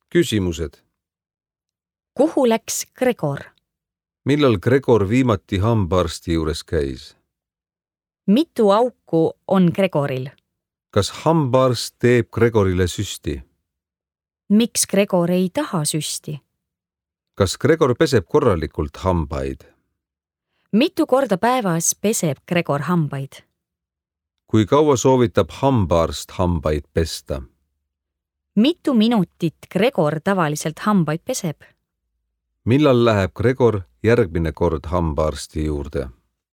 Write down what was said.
Küsimused. Kuhu läks Gregor? Millal Gregor viimati hambaarsti juures käis? Mitu auku on Gregoril? Kas hambaarst teeb Gregorile süsti? Miks Gregor ei taha süsti? Kas Gregor peseb korralikult hambaid? Mitu korda päevas peseb Gregor hambaid? Kui kaua soovitab hambaarst hambaid pesta? Mitu minutit Gregor tavaliselt hambaid peseb? Millal läheb Gregor järgmine kord hambaarsti juurde?